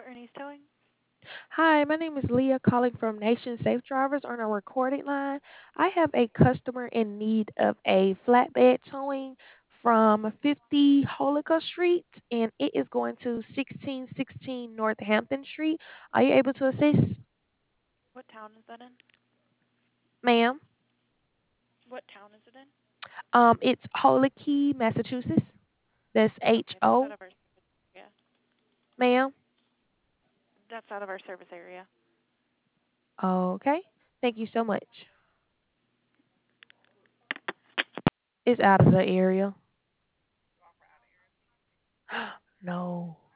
Ernie's Towing. Hi, my name is Leah calling from Nation Safe Drivers on a recorded line. I have a customer in need of a flatbed towing from 50 Holica Street, and it is going to 1616 Northampton Street. Are you able to assist, What town is that in? ma'am? What town is it in? It's Holike, Massachusetts. That's H Okay, that's out O, of our service area. ma'am. That's out of our service area. Okay, thank you so much. It's out of the area. No.